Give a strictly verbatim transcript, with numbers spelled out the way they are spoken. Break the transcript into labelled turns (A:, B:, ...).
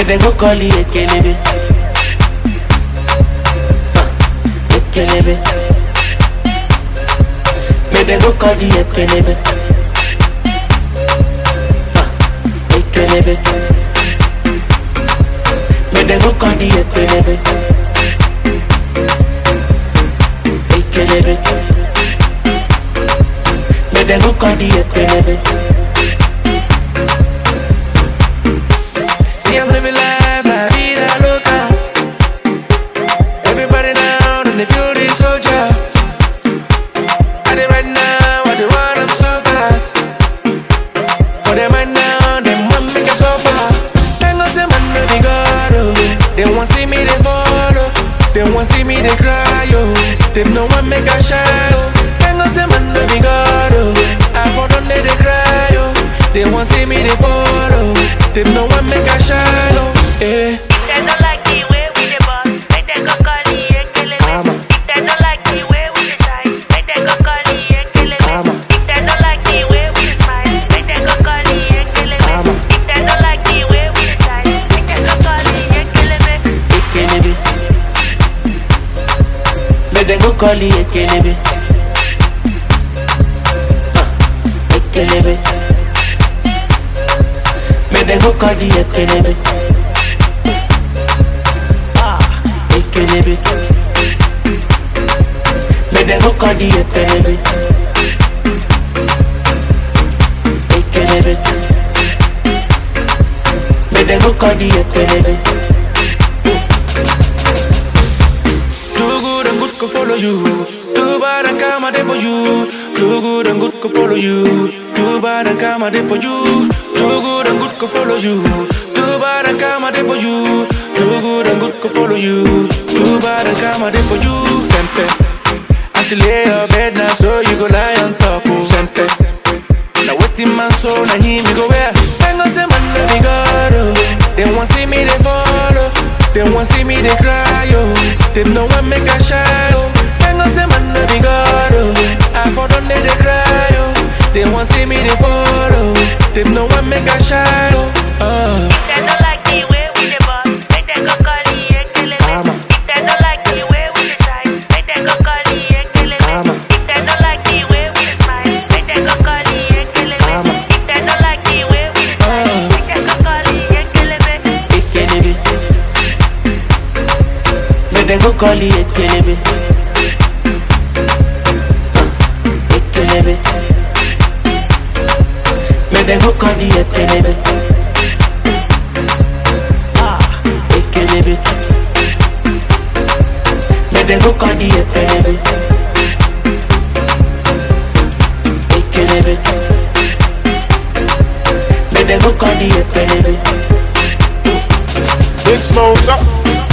A: dem go call you Ekelebe. Ekelebe. Me dem go call you Ekelebe. Ekelebe. Me dem go call you Ekelebe. Ekelebe. Me dem go call you Ekelebe. See, I'm living life, la vida loca. Everybody now, and they feel this soldier. I did right now, I did want them so fast. For them right now, them want me get so far. They gon' say man, no be God, oh. They want see me, they follow. They want see me, they cry, oh. They no one make a shine, oh. They gon' say man, no be God, oh. I for them, they, they cry, oh. They want see me, they follow. They no one make a shine, oh. Eh.
B: They don't like the way we dey boss. Make them go call the Ekelebe. If they don't like the way we dey shine, make them go call the Ekelebe. If they don't like the way we dey smile, make them go call the Ekelebe. If they don't like the way we dey shine, make them go call the Ekelebe.
A: Ekelebe. Make them go call the Ekelebe. Ekelebe. Make them go call the Ekelebe. Ekelebe. Make them go call the Ekelebe. Ekelebe. Make them go call the Ekelebe. Too good and good could follow you. Too bad and come a day for you. Too good and good could follow you. Too bad and come a day for you. Too good and good could follow you. Too bad and come a day for you. Too good and good could follow you. Too bad and come a day for you. Sempe. As you lay your bed now, so you go lie on top. Oh. Sempe. Now waiting man so now him me go where? They gon' say man no be God, oh. They want see me they follow. They want see me they cry, oh. They no one make a shine, oh. They gon' say man no be God, oh. I for them they they cry, oh. They want see me they follow. They no one make a shine, oh. Uh.
B: If they don't like the way we dey boss, make them go call the Ekelebe. If they don't like the way we dey shine, make them go call the Ekelebe. If they don't like the way we dey smile, make them go call the Ekelebe. If they don't like the way we dey shine, make them go call the Ekelebe.
A: Ekelebe. Make them go call the Ekelebe. Ekelebe. Make them go call the Ekelebe. Ekelebe. Make them go call the Ekelebe. Ekelebe. Make them go call the Ekelebe.
C: Big Smoke up.